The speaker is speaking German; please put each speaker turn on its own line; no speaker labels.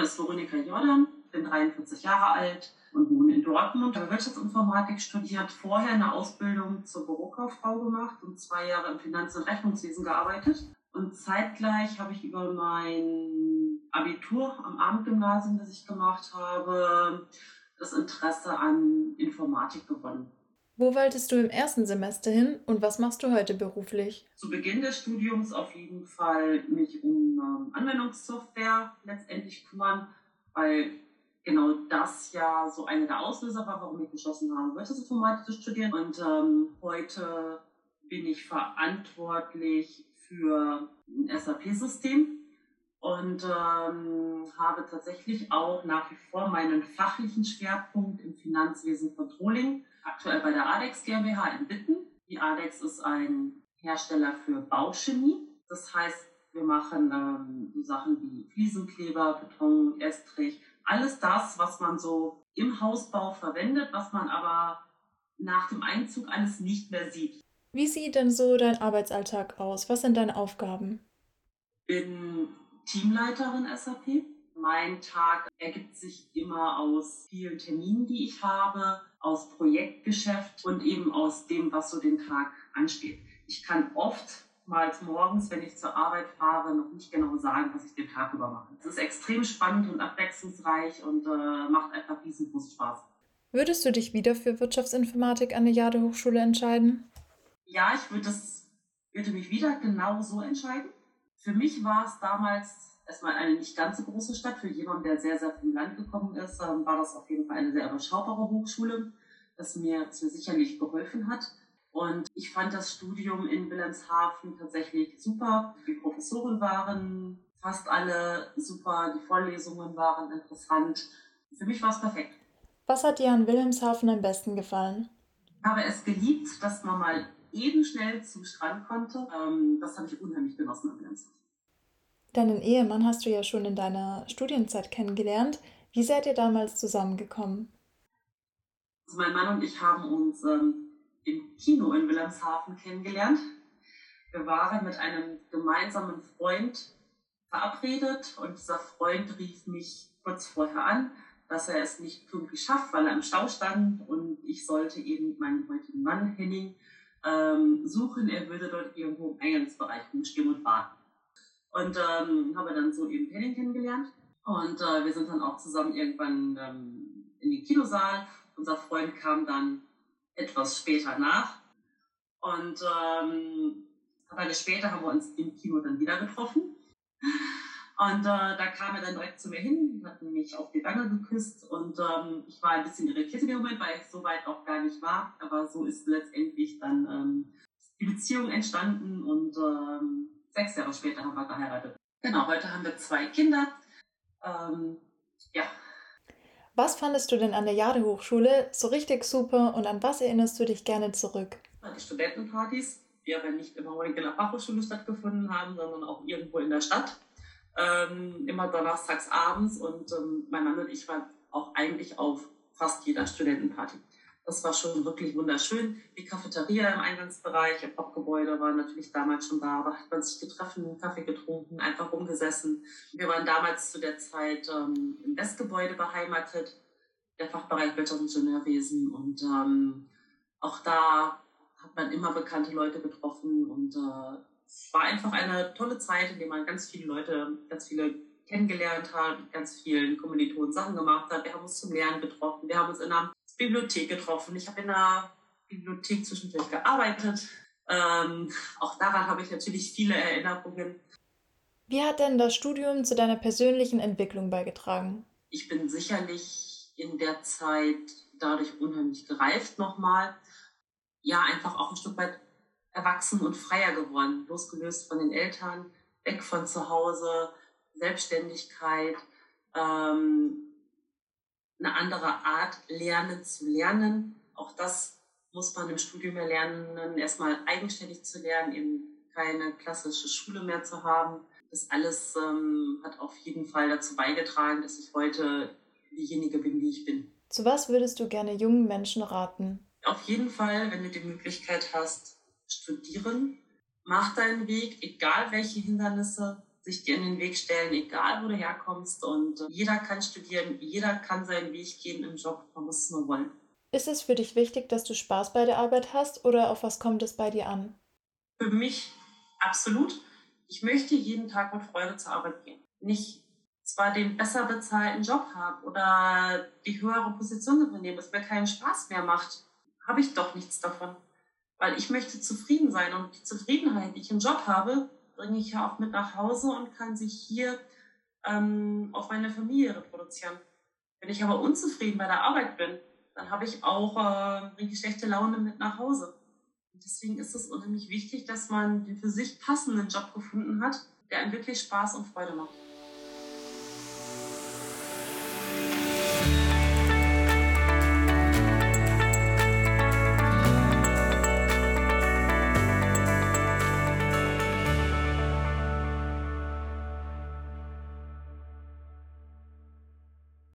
ist Veronika Jordan, bin 43 Jahre alt und wohne in Dortmund. Ich habe Wirtschaftsinformatik studiert, vorher eine Ausbildung zur Bürokauffrau gemacht und 2 Jahre im Finanz- und Rechnungswesen gearbeitet. Und zeitgleich habe ich über mein Abitur am Abendgymnasium, das ich gemacht habe, das Interesse an Informatik gewonnen.
Wo wolltest du im ersten Semester hin und was machst du heute beruflich?
Zu Beginn des Studiums auf jeden Fall mich um Anwendungssoftware letztendlich kümmern, weil genau das ja so einer der Auslöser war, warum ich beschlossen habe, Wirtschaftsinformatik zu studieren. Und heute bin ich verantwortlich für ein SAP-System und habe tatsächlich auch nach wie vor meinen fachlichen Schwerpunkt im Finanzwesen Controlling, aktuell bei der ADEX GmbH in Witten. Die ADEX ist ein Hersteller für Bauchemie. Das heißt, wir machen so Sachen wie Fliesenkleber, Beton, Estrich, alles das, was man so im Hausbau verwendet, was man aber nach dem Einzug alles nicht mehr sieht.
Wie sieht denn so dein Arbeitsalltag aus? Was sind deine Aufgaben?
Bin Teamleiterin SAP. Mein Tag ergibt sich immer aus vielen Terminen, die ich habe, aus Projektgeschäft und eben aus dem, was so den Tag ansteht. Ich kann oftmals morgens, wenn ich zur Arbeit fahre, noch nicht genau sagen, was ich den Tag über mache. Es ist extrem spannend und abwechslungsreich und macht einfach riesengroßen Spaß.
Würdest du dich wieder für Wirtschaftsinformatik an der Jade-Hochschule entscheiden?
Ja, würde mich wieder genau so entscheiden. Für mich war es damals erstmal eine nicht ganz so große Stadt. Für jemanden, der sehr, sehr vom Land gekommen ist, war das auf jeden Fall eine sehr überschaubare Hochschule, das mir sicherlich geholfen hat. Und ich fand das Studium in Wilhelmshaven tatsächlich super. Die Professoren waren fast alle super, die Vorlesungen waren interessant. Für mich war es perfekt.
Was hat dir an Wilhelmshaven am besten gefallen?
Ich habe es geliebt, dass man mal eben schnell zum Strand konnte. Das habe ich unheimlich genossen an Wilhelmshaven.
Deinen Ehemann hast du ja schon in deiner Studienzeit kennengelernt. Wie seid ihr damals zusammengekommen?
Also mein Mann und ich haben uns im Kino in Wilhelmshaven kennengelernt. Wir waren mit einem gemeinsamen Freund verabredet und dieser Freund rief mich kurz vorher an, dass er es nicht pünktlich schafft, weil er im Stau stand und ich sollte eben meinen heutigen Mann Henning suchen. Er würde dort irgendwo im Eingangsbereich rumstehen und warten. Und habe dann so eben Henning kennengelernt und wir sind dann auch zusammen irgendwann in den Kinosaal. Unser Freund kam dann etwas später nach und Tage später haben wir uns im Kino dann wieder getroffen. Und da kam er dann direkt zu mir hin, hat mich auf die Wange geküsst und ich war ein bisschen irritiert in dem Moment, weil ich so weit auch gar nicht war. Aber so ist letztendlich dann die Beziehung entstanden und 6 Jahre später haben wir geheiratet. Genau, heute haben wir 2 Kinder. Ja.
Was fandest du denn an der Jade-Hochschule so richtig super und an was erinnerst du dich gerne zurück?
Die Studentenpartys, die aber nicht immer in der Fachhochschule stattgefunden haben, sondern auch irgendwo in der Stadt. Immer donnerstags abends und mein Mann und ich waren auch eigentlich auf fast jeder Studentenparty. Das war schon wirklich wunderschön. Die Cafeteria im Eingangsbereich, im Hauptgebäude war natürlich damals schon da, aber hat man sich getroffen, Kaffee getrunken, einfach rumgesessen. Wir waren damals zu der Zeit im Westgebäude beheimatet, der Fachbereich Wirtschaftsingenieurwesen und auch da hat man immer bekannte Leute getroffen und es war einfach eine tolle Zeit, in der man ganz viele kennengelernt hat, ganz vielen Kommilitonen Sachen gemacht hat. Wir haben uns zum Lernen getroffen, wir haben uns in einer Bibliothek getroffen. Ich habe in einer Bibliothek zwischendurch gearbeitet. Auch daran habe ich natürlich viele Erinnerungen.
Wie hat denn das Studium zu deiner persönlichen Entwicklung beigetragen?
Ich bin sicherlich in der Zeit dadurch unheimlich gereift nochmal. Ja, einfach auch ein Stück weit erwachsen und freier geworden, losgelöst von den Eltern, weg von zu Hause, Selbstständigkeit, eine andere Art lernen zu lernen. Auch das muss man im Studium lernen, erstmal eigenständig zu lernen, eben keine klassische Schule mehr zu haben. Das alles hat auf jeden Fall dazu beigetragen, dass ich heute diejenige bin, die ich bin.
Zu was würdest du gerne jungen Menschen raten?
Auf jeden Fall, wenn du die Möglichkeit hast, studieren. Mach deinen Weg, egal welche Hindernisse sich dir in den Weg stellen, egal wo du herkommst. Und jeder kann studieren, jeder kann seinen Weg gehen im Job, man muss es nur wollen.
Ist es für dich wichtig, dass du Spaß bei der Arbeit hast oder auf was kommt es bei dir an?
Für mich absolut. Ich möchte jeden Tag mit Freude zur Arbeit gehen. Nicht zwar den besser bezahlten Job habe oder die höhere Position übernehmen, es mir keinen Spaß mehr macht, habe ich doch nichts davon. Weil ich möchte zufrieden sein und die Zufriedenheit, die ich im Job habe, bringe ich ja auch mit nach Hause und kann sie hier auf meine Familie reproduzieren. Wenn ich aber unzufrieden bei der Arbeit bin, dann habe ich auch bringe ich schlechte Laune mit nach Hause. Und deswegen ist es unheimlich wichtig, dass man den für sich passenden Job gefunden hat, der einem wirklich Spaß und Freude macht.